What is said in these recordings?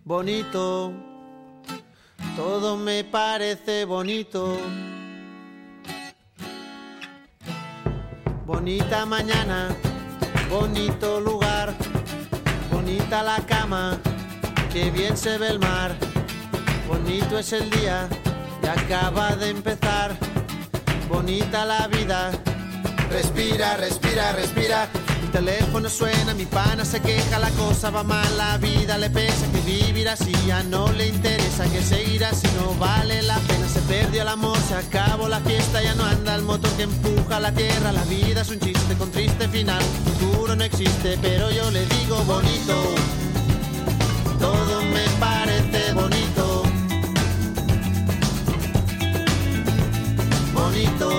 bonito, todo me parece bonito. Bonita mañana, bonito lugar, bonita la cama, que bien se ve el mar. Bonito es el día que acaba de empezar, bonita la vida. Respira, respira, respira. Mi teléfono suena, mi pana se queja, la cosa va mal, la vida le pesa, que vivir así ya no le interesa, que seguir así no vale la pena. Se perdió el amor, se acabó la fiesta, ya no anda el motor que empuja la tierra. La vida es un chiste con triste final, futuro no existe, pero yo le digo bonito, todo me parece bonito. Bonito,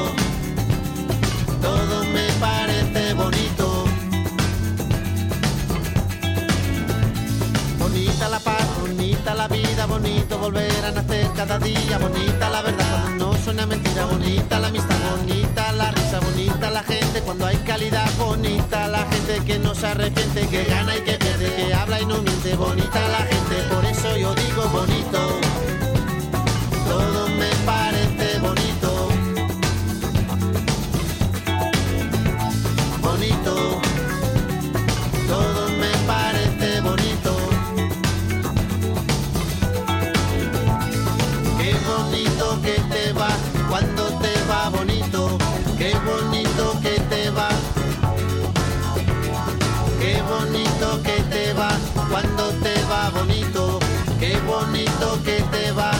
todo me parece bonito. Bonita la paz, bonita la vida, bonito volver a nacer cada día. Bonita la verdad cuando no suena mentira, bonita la amistad, bonita la risa, bonita la gente cuando hay calidad. Bonita la gente que no se arrepiente, que gana y que pierde, que habla y no miente. Bonita la gente, por eso yo digo bonito, todo me parece bonito. Bonito, todo me parece bonito. Qué bonito que te va cuando te va bonito. Qué bonito que te va. Qué bonito que te va cuando te va bonito. Qué bonito que te va.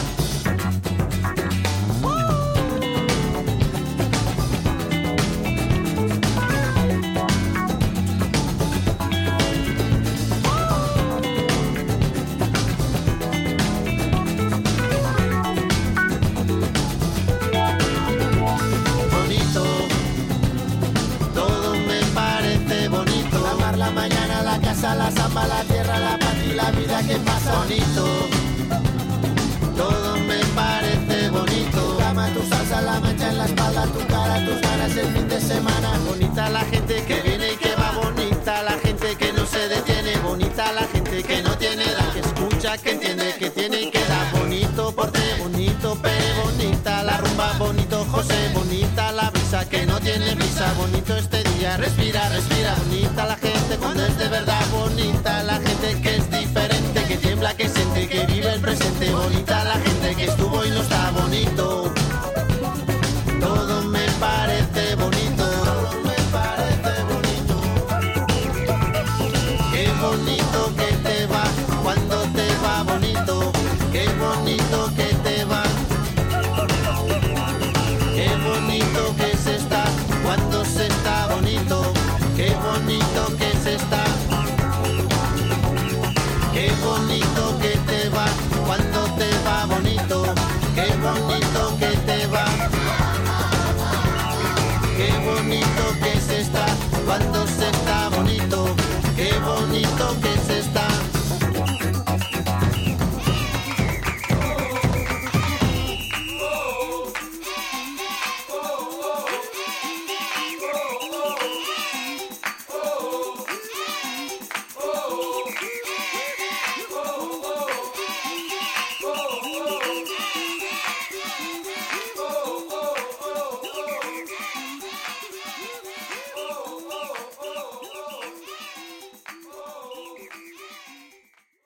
La mañana, la casa, la samba, la tierra, la paz y la vida que pasa. Bonito, todo me parece bonito. Tu cama, tu salsa, la mancha en la espalda, tu cara, tus ganas el fin de semana. Bonita la gente que viene y que va, bonita la gente que no se detiene, bonita la gente que no tiene edad, que escucha, que entiende, que tiene y que da. Bonito porte, bonito Pere, bonita la rumba, bonito José, bonita la brisa que no tiene prisa, bonito este día, respira, respira. Bonita la gente cuando es de verdad, bonita la gente que es diferente, que tiembla, que siente, que vive el presente. Bonita la gente que estuvo y no está bonito. Todo me parece bonito, todo me parece bonito. Qué bonito que te va cuando te va bonito. Qué bonito que te va. Qué bonito que